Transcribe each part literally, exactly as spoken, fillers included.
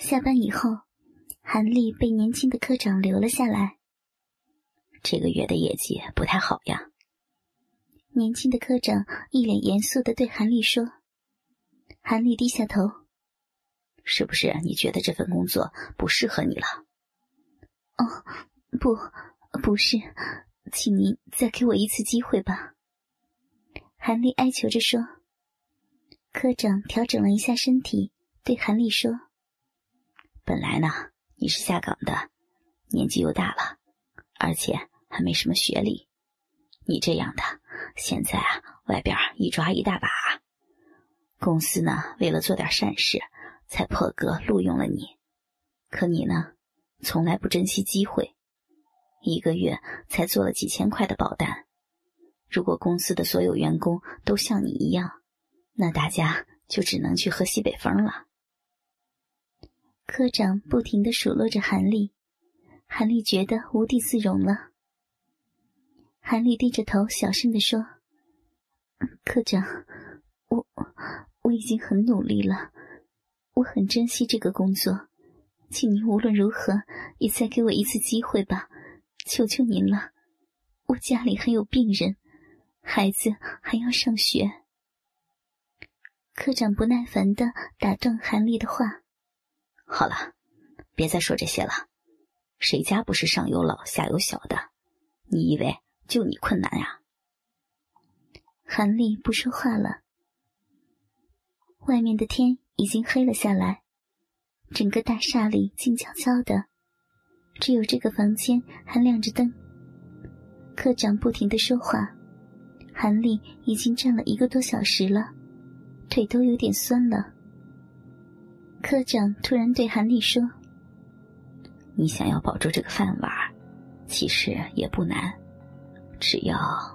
下班以后，韩丽被年轻的科长留了下来。 这个月的业绩不太好呀。 年轻的科长一脸严肃地对韩丽说。韩丽低下头。 是不是你觉得这份工作不适合你了？ 哦，不，不是，请您再给我一次机会吧。韩丽哀求着说。科长调整了一下身体，对韩丽说。 本来呢，你是下岗的，年纪又大了，而且还没什么学历。你这样的，现在啊，外边一抓一大把。公司呢，为了做点善事，才破格录用了你。可你呢，从来不珍惜机会，一个月才做了几千块的保单。如果公司的所有员工都像你一样，那大家就只能去喝西北风了。 科长不停地数落着韩丽，韩丽觉得无地自容了。韩丽低着头小声地说，科长，我我已经很努力了，我很珍惜这个工作，请您无论如何也再给我一次机会吧，求求您了，我家里还有病人，孩子还要上学。科长不耐烦地打断韩丽的话。 好了，别再说这些了，谁家不是上有老下有小的？你以为就你困难呀？ 韩丽不说话了。外面的天已经黑了下来，整个大厦里静悄悄的，只有这个房间还亮着灯。科长不停地说话，韩丽已经站了一个多小时了，腿都有点酸了。科长突然对韩丽说， 你想要保住这个饭碗，其实也不难，只要……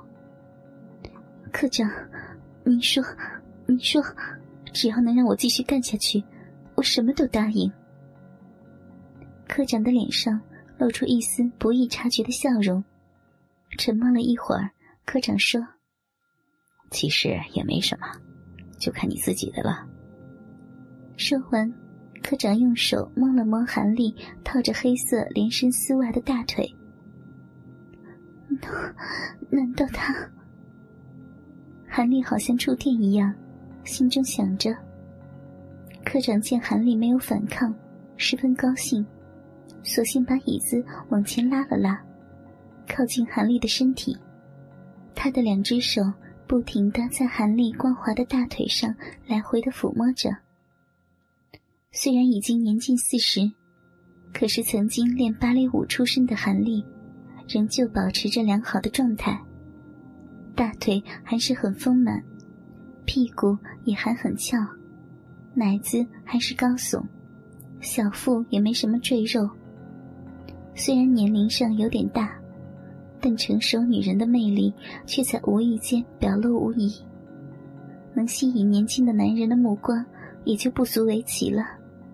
科长，您说，您说，只要能让我继续干下去，我什么都答应。科长的脸上露出一丝不易察觉的笑容，沉默了一会儿，科长说， 其实也没什么，就看你自己的了。 说完，科长用手摸了摸韩丽套着黑色连身丝袜的大腿。难道他……韩丽好像触电一样，心中想着。科长见韩丽没有反抗，十分高兴，索性把椅子往前拉了拉，靠近韩丽的身体。他的两只手不停地在韩丽光滑的大腿上来回地抚摸着。虽然已经年近四十，可是曾经练芭蕾舞出身的韩丽仍旧保持着良好的状态，大腿还是很丰满，屁股也还很翘，奶子还是高耸，小腹也没什么赘肉。虽然年龄上有点大，但成熟女人的魅力却在无意间表露无遗，能吸引年轻的男人的目光也就不足为奇了。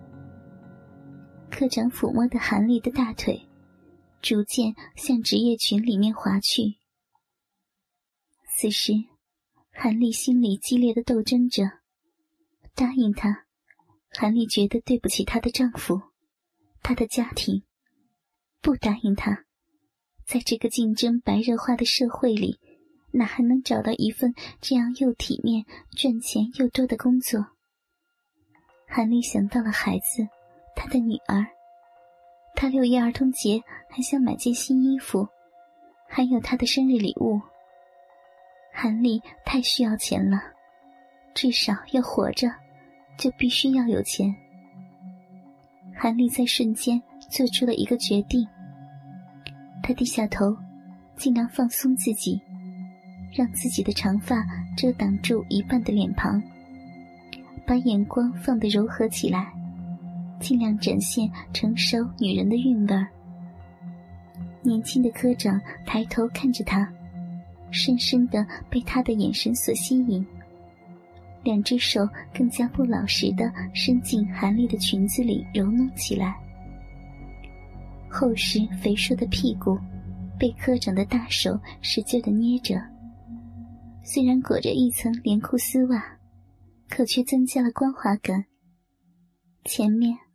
科长抚摸的韩丽的大腿逐渐向职业群里面滑去。此时韩丽心里激烈的斗争着，答应他，韩丽觉得对不起她的丈夫，她的家庭；不答应他，在这个竞争白热化的社会里，哪还能找到一份这样又体面赚钱又多的工作。韩丽想到了孩子，她的女儿，她六一儿童节还想买件新衣服，还有她的生日礼物。韩丽太需要钱了，至少要活着就必须要有钱。韩丽在瞬间做出了一个决定，她低下头，尽量放松自己，让自己的长发遮挡住一半的脸庞，把眼光放得柔和起来，尽量展现成熟女人的韵味儿。年轻的科长抬头看着她，深深地被她的眼神所吸引，两只手更加不老实地伸进韩丽的裙子里揉弄起来。厚实肥硕的屁股被科长的大手使劲地捏着，虽然裹着一层连裤丝袜，可却增加了光滑感。前面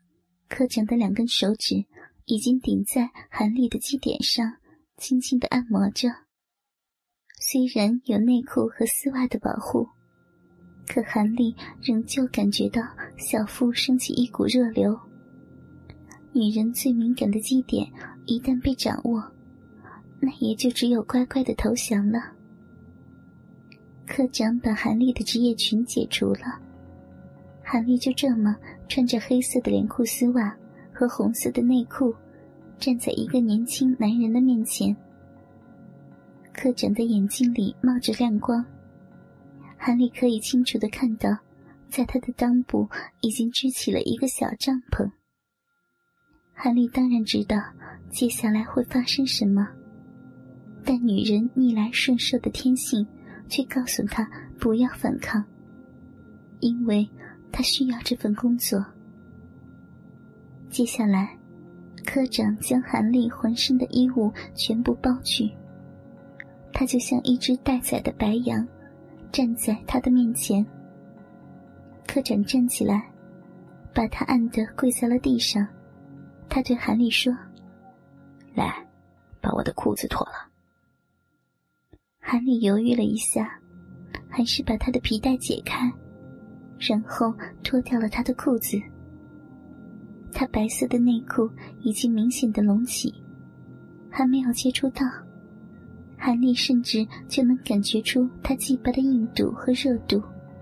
科长的两根手指已经顶在韩丽的基点上，轻轻地按摩着。虽然有内裤和丝袜的保护，可韩丽仍旧感觉到小腹升起一股热流。女人最敏感的基点一旦被掌握，那也就只有乖乖的投降了。科长把韩丽的职业裙解除了，韩丽就这么穿着黑色的连裤丝袜和红色的内裤，站在一个年轻男人的面前。科长的眼睛里冒着亮光，韩丽可以清楚地看到，在他的裆部已经支起了一个小帐篷。韩丽当然知道接下来会发生什么，但女人逆来顺受的天性却告诉她不要反抗，因为她需要这份工作。接下来，科长将韩丽浑身的衣物全部剥去，她就像一只待宰的白羊，站在他的面前。科长站起来，把她按得跪在了地上。他对韩丽说：“ 来，把我的裤子脱了。” 韩丽犹豫了一下，还是把他的皮带解开，然后脱掉了他的裤子。他白色的内裤已经明显的隆起，还没有接触到，韩丽甚至就能感觉出他鸡巴的硬度和热度，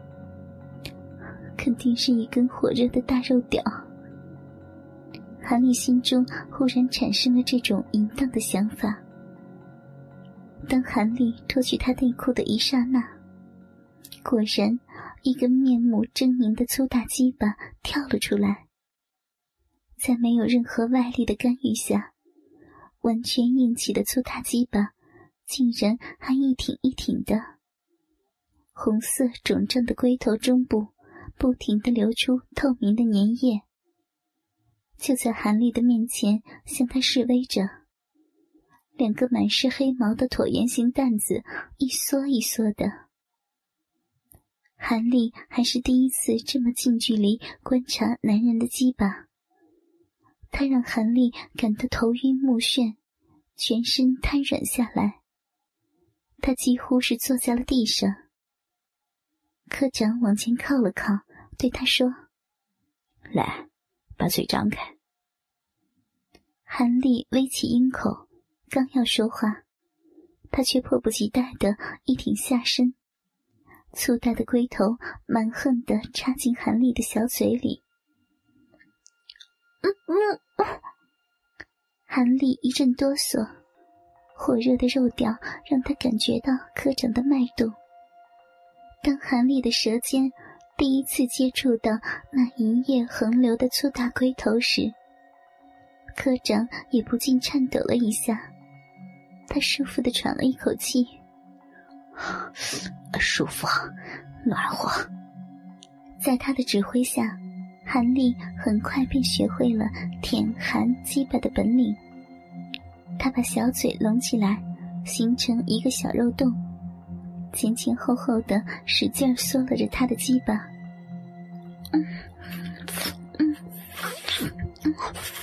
肯定是一根火热的大肉屌。韩丽心中忽然产生了这种淫荡的想法。当韩丽脱去她内裤的一刹那，果然一根面目狰狞的粗大鸡巴跳了出来，在没有任何外力的干预下，完全硬起的粗大鸡巴竟然还一挺一挺的，红色肿胀的龟头中部不停地流出透明的粘液，就在韩丽的面前向她示威着。两个满是黑毛的椭圆形蛋子一缩一缩的。韩丽还是第一次这么近距离观察男人的鸡巴，她让韩丽感到头晕目眩，全身瘫软下来，她几乎是坐在了地上。科长往前靠了靠，对她说：“ 来，把嘴张开。” 韩丽微起阴口，刚要说话，她却迫不及待地一挺下身，粗大的龟头蛮横地插进韩丽的小嘴里。嗯嗯，韩丽一阵哆嗦，火热的肉屌让她感觉到科长的脉动。当韩丽的舌尖第一次接触到那银液横流的粗大龟头时，科长也不禁颤抖了一下，他舒服地喘了一口气。 舒服，暖和。 在他的指挥下，韩丽很快便学会了舔含鸡巴的本领。他把小嘴隆起来，形成一个小肉洞，前前后后地使劲缩了着他的鸡巴。嗯嗯嗯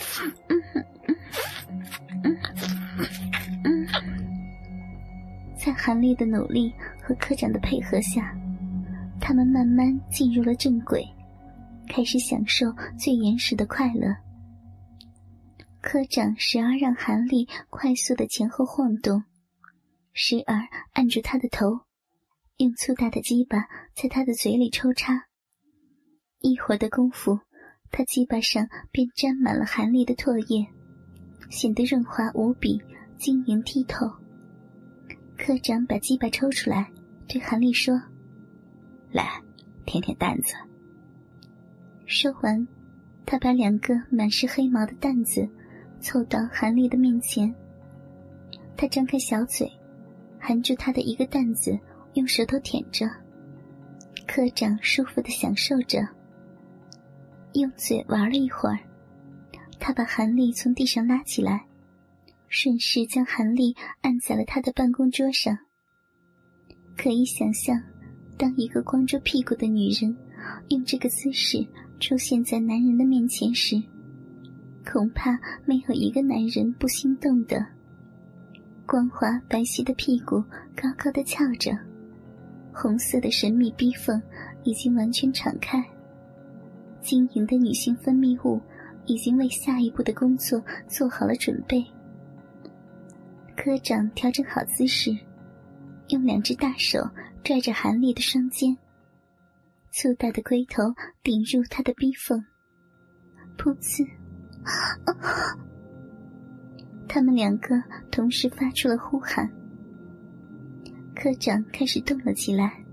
嗯，在韩丽的努力和科长的配合下，他们慢慢进入了正轨，开始享受最原始的快乐。科长时而让韩丽快速的前后晃动，时而按住她的头，用粗大的鸡巴在她的嘴里抽插。一会儿的功夫，她鸡巴上便沾满了韩丽的唾液，显得润滑无比，晶莹剔透。科长把鸡巴抽出来，对韩丽说：“ 来，舔舔蛋子。” 说完，他把两个满是黑毛的蛋子凑到韩丽的面前。他张开小嘴，含住她的一个蛋子，用舌头舔着。科长舒服地享受着，用嘴玩了一会儿，他把韩丽从地上拉起来，顺势将韩丽按在了他的办公桌上。可以想象，当一个光着屁股的女人用这个姿势出现在男人的面前时， 恐怕没有一个男人不心动的。光滑白皙的屁股高高的翘着，红色的神秘逼缝已经完全敞开，晶莹的女性分泌物已经为下一步的工作做好了准备。科长调整好姿势，用两只大手拽着韩丽的双肩，粗大的龟头顶入她的逼缝，噗呲，他们两个同时发出了呼喊。科长开始动了起来，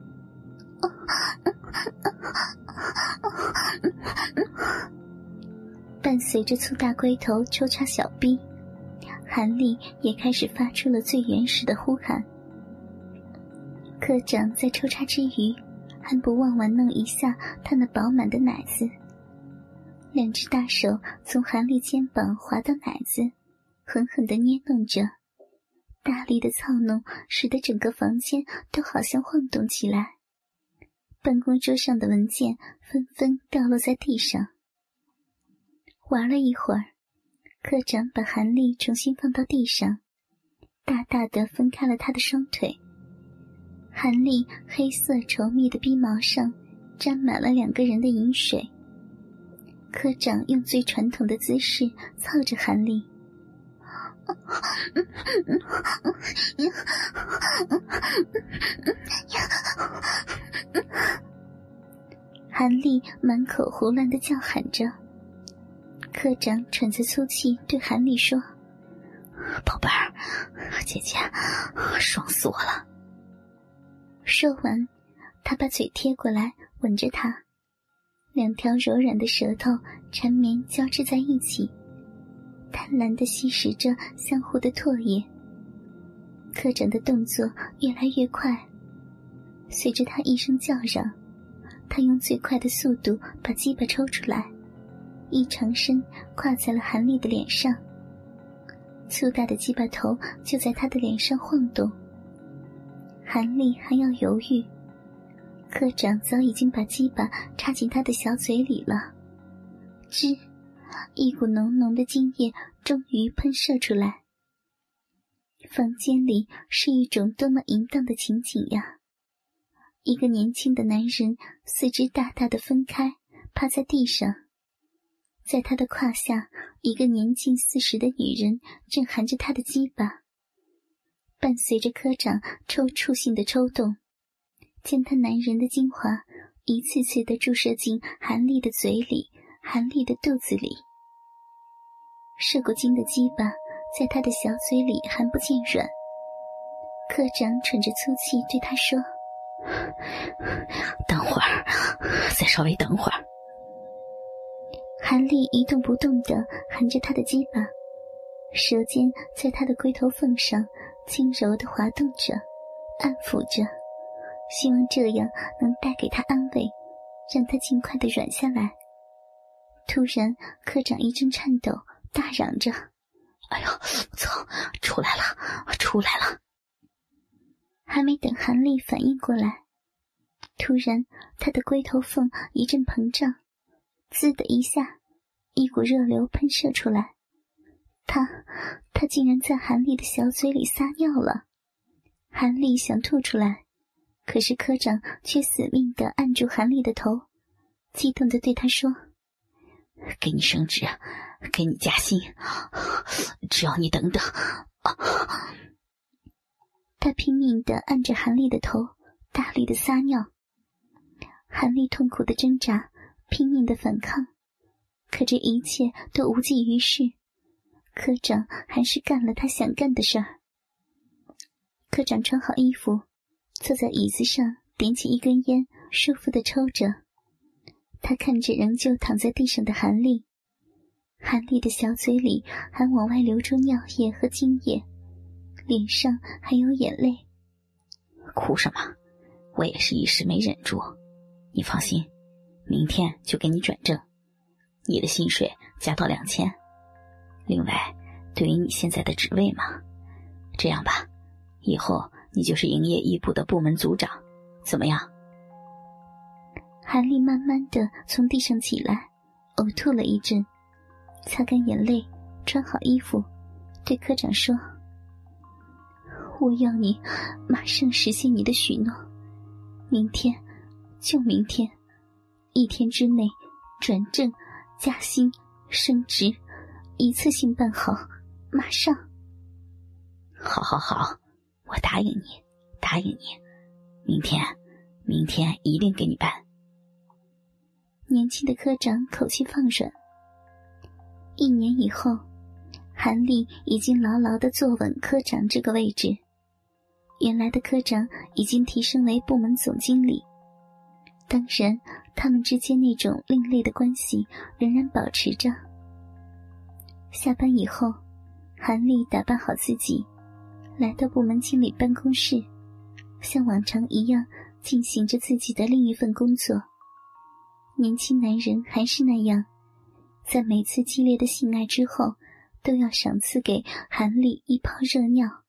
伴随着粗大龟头抽插小臂，韩丽也开始发出了最原始的呼喊。科长在抽插之余还不忘玩弄一下他那饱满的奶子，两只大手从韩丽肩膀滑到奶子，狠狠地捏弄着，大力的操弄使得整个房间都好像晃动起来。办公桌上的文件纷纷掉落在地上。玩了一会儿，科长把韩丽重新放到地上，大大地分开了她的双腿。韩丽黑色稠密的逼毛上沾满了两个人的饮水。科长用最传统的姿势操着韩丽，韩丽满口胡乱地叫喊着。科长喘着粗气对韩丽说：“ 宝贝儿，姐姐爽死我了。” 说完，他把嘴贴过来吻着她，两条柔软的舌头缠绵交织在一起，贪婪地吸食着相互的唾液。科长的动作越来越快，随着他一声叫嚷，他用最快的速度把鸡巴抽出来，一长身跨在了韩丽的脸上，粗大的鸡巴头就在他的脸上晃动。韩丽还要犹豫，科长早已经把鸡巴插进他的小嘴里了。吱，一股浓浓的精液终于喷射出来。房间里是一种多么淫荡的情景呀！一个年轻的男人四肢大大的分开，趴在地上，在他的胯下，一个年近四十的女人正含着他的鸡巴。伴随着科长抽搐性的抽动，将他男人的精华一次次地注射进韩丽的嘴里、韩丽的肚子里。射过精的鸡巴在他的小嘴里还不见软。科长喘着粗气对他说：“ 等会儿，再稍微等会儿。” 韩丽一动不动地含着他的鸡巴，舌尖在他的龟头缝上轻柔地滑动着，安抚着，希望这样能带给他安慰，让他尽快地软下来。突然，科长一阵颤抖，大嚷着：“ 哎呦，操！出来了，出来了！” 还没等韩丽反应过来，突然他的龟头缝一阵膨胀，滋的一下，一股热流喷射出来。他他竟然在韩丽的小嘴里撒尿了。韩丽想吐出来，可是科长却死命地按住韩丽的头，激动地对她说：“ 给你升职，给你加薪，只要你等等。” 他拼命地按着韩丽的头，大力地撒尿。韩丽痛苦地挣扎，拼命地反抗，可这一切都无济于事。科长还是干了他想干的事儿。科长穿好衣服，坐在椅子上，点起一根烟，舒服地抽着。他看着仍旧躺在地上的韩丽，韩丽的小嘴里还往外流出尿液和精液，脸上还有眼泪。 哭什么？我也是一时没忍住。你放心，明天就给你转正，你的薪水加到两千。另外，对于你现在的职位嘛，这样吧，以后你就是营业一部的部门组长，怎么样？ 韩丽慢慢地从地上起来，呕吐了一阵， 擦干眼泪，穿好衣服，对科长说：“我要你马上实现你的许诺，明天，就明天，一天之内转正、加薪、升职，一次性办好，马上。” 好好好，我答应你，答应你，明天，明天一定给你办。 年轻的科长口气放软。一年以后，韩立已经牢牢地坐稳科长这个位置，原来的科长已经提升为部门总经理。当然，他们之间那种另类的关系仍然保持着。下班以后，韩立打扮好自己，来到部门经理办公室，像往常一样进行着自己的另一份工作。年轻男人还是那样，在每次激烈的性爱之后，都要赏赐给韩立一泡热尿。